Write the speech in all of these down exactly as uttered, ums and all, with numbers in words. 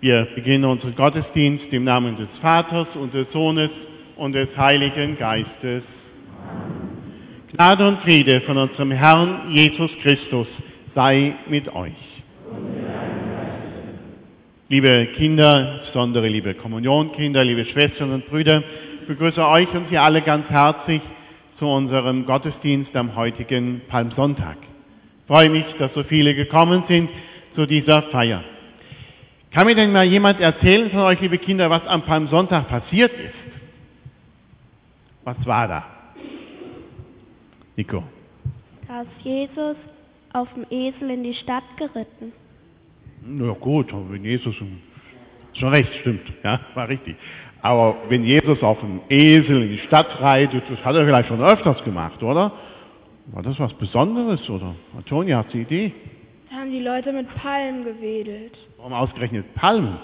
Wir beginnen unseren Gottesdienst im Namen des Vaters und des Sohnes und des Heiligen Geistes. Gnade und Friede von unserem Herrn Jesus Christus sei mit euch. Liebe Kinder, insbesondere liebe Kommunionkinder, liebe Schwestern und Brüder, ich begrüße euch und Sie alle ganz herzlich zu unserem Gottesdienst am heutigen Palmsonntag. Ich freue mich, dass so viele gekommen sind zu dieser Feier. Kann mir denn mal jemand erzählen von euch, liebe Kinder, was am Palmsonntag passiert ist? Was war da? Nico. Da ist Jesus auf dem Esel in die Stadt geritten. Na gut, wenn Jesus, schon recht, stimmt, ja, war richtig. Aber wenn Jesus auf dem Esel in die Stadt reitet, das hat er vielleicht schon öfters gemacht, oder? War das was Besonderes, oder? Antonia, hast du die Idee? Da haben die Leute mit Palmen gewedelt. Warum ausgerechnet Palmen?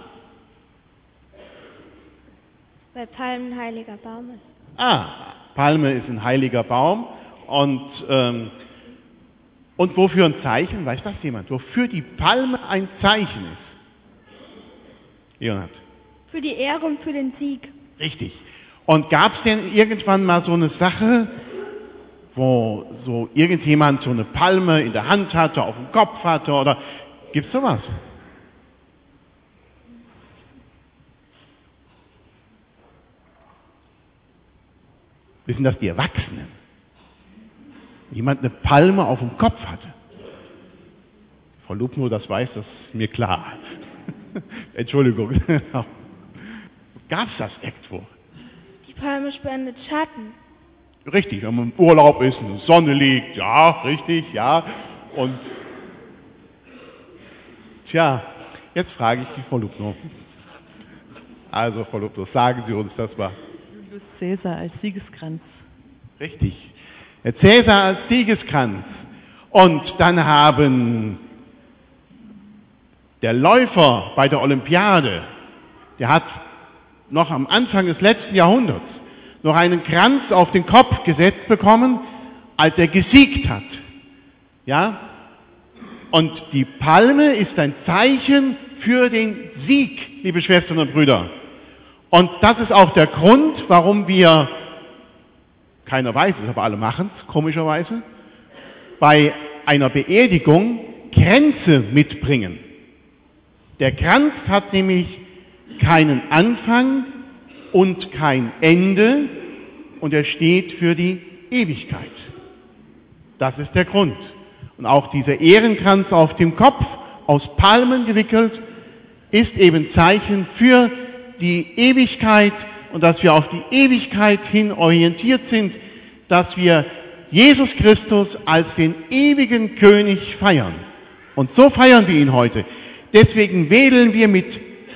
Weil Palmen ein heiliger Baum ist. Ah, Palme ist ein heiliger Baum. Und, ähm, und wofür ein Zeichen? Weiß das jemand? Wofür die Palme ein Zeichen ist? Leonhard. Für die Ehre und für den Sieg. Richtig. Und gab es denn irgendwann mal so eine Sache, wo so irgendjemand so eine Palme in der Hand hatte, auf dem Kopf hatte, oder gibt es sowas? Wissen das die Erwachsenen? Jemand eine Palme auf dem Kopf hatte. Frau Lubno, das weiß, das ist mir klar. Entschuldigung. Gab es das irgendwo? Die Palme spendet Schatten. Richtig, wenn man im Urlaub ist und die Sonne liegt, ja, richtig, ja. Und tja, jetzt frage ich die Frau Lubno. Also, Frau Lubno, sagen Sie uns, das war Julius Caesar als Siegeskranz. Richtig. Der Cäsar als Siegeskranz. Und dann haben der Läufer bei der Olympiade, der hat noch am Anfang des letzten Jahrhunderts noch einen Kranz auf den Kopf gesetzt bekommen, als er gesiegt hat. Ja? Und die Palme ist ein Zeichen für den Sieg, liebe Schwestern und Brüder. Und das ist auch der Grund, warum wir, keiner weiß es, aber alle machen es, komischerweise, bei einer Beerdigung Kränze mitbringen. Der Kranz hat nämlich keinen Anfang und kein Ende und er steht für die Ewigkeit. Das ist der Grund. Und auch dieser Ehrenkranz auf dem Kopf, aus Palmen gewickelt, ist eben Zeichen für die Ewigkeit und dass wir auf die Ewigkeit hin orientiert sind, dass wir Jesus Christus als den ewigen König feiern. Und so feiern wir ihn heute. Deswegen wedeln wir mit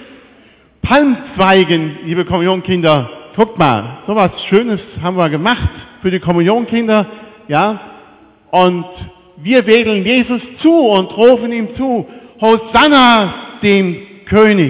Palmzweigen, liebe Kommunionkinder. Guckt mal, so was Schönes haben wir gemacht für die Kommunionkinder, ja. Und wir wedeln Jesus zu und rufen ihm zu, Hosanna dem König.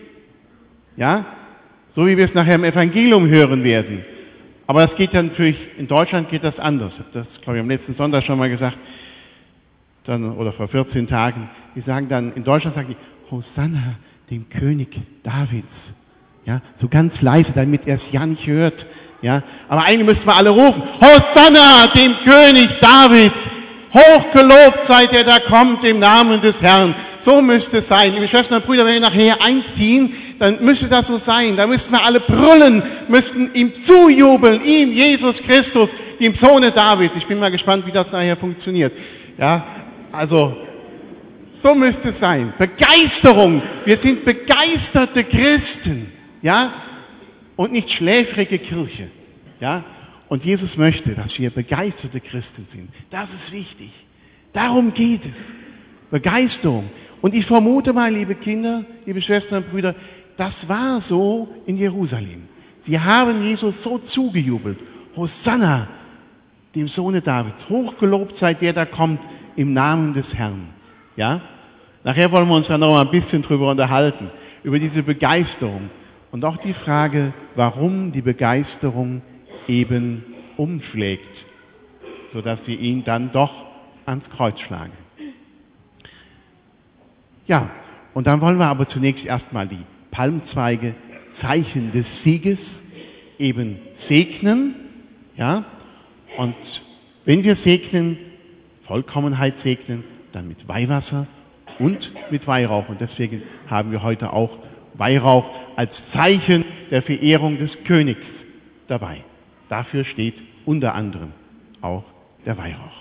Ja, so wie wir es nachher im Evangelium hören werden. Aber das geht dann natürlich, in Deutschland geht das anders. Das glaube ich am letzten Sonntag schon mal gesagt, dann, oder vor vierzehn Tagen. Die sagen dann, in Deutschland sagen die, Hosanna dem König Davids. Ja, so ganz leise, damit er es ja nicht hört. Ja, aber eigentlich müssten wir alle rufen, Hosanna dem König Davids. Hochgelobt sei der, der kommt im Namen des Herrn. So müsste es sein. Liebe Schwestern und Brüder, wenn wir nachher einziehen, dann müsste das so sein. Da müssten wir alle brüllen, müssten ihm zujubeln, ihm, Jesus Christus, dem Sohne Davids. Ich bin mal gespannt, wie das nachher funktioniert. Ja, also, so müsste es sein. Begeisterung. Wir sind begeisterte Christen. Ja, und nicht schläfrige Kirche. Ja, und Jesus möchte, dass wir begeisterte Christen sind. Das ist wichtig. Darum geht es. Begeisterung. Und ich vermute mal, liebe Kinder, liebe Schwestern und Brüder, das war so in Jerusalem. Sie haben Jesus so zugejubelt. Hosanna, dem Sohne Davids. Hochgelobt sei der, der kommt im Namen des Herrn. Ja? Nachher wollen wir uns ja noch mal ein bisschen drüber unterhalten. Über diese Begeisterung. Und auch die Frage, warum die Begeisterung eben umschlägt. Sodass sie ihn dann doch ans Kreuz schlagen. Ja, Und dann wollen wir aber zunächst erstmal die Palmzweige, Zeichen des Sieges, eben segnen. Ja? Und wenn wir segnen, Vollkommenheit segnen, dann mit Weihwasser und mit Weihrauch. Und deswegen haben wir heute auch Weihrauch als Zeichen der Verehrung des Königs dabei. Dafür steht unter anderem auch der Weihrauch.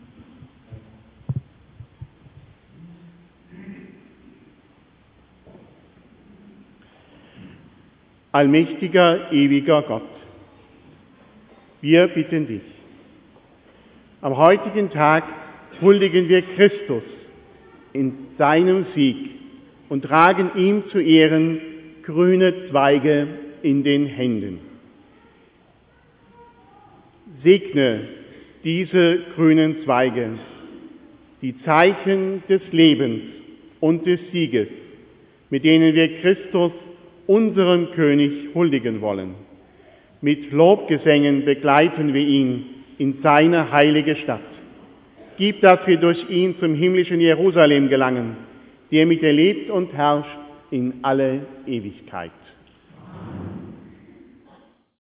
Allmächtiger, ewiger Gott, wir bitten dich. Am heutigen Tag huldigen wir Christus in seinem Sieg und tragen ihm zu Ehren grüne Zweige in den Händen. Segne diese grünen Zweige, die Zeichen des Lebens und des Sieges, mit denen wir Christus, unserem König, huldigen wollen. Mit Lobgesängen begleiten wir ihn in seine heilige Stadt. Gib, dass wir durch ihn zum himmlischen Jerusalem gelangen, der mit dir lebt und herrscht in alle Ewigkeit.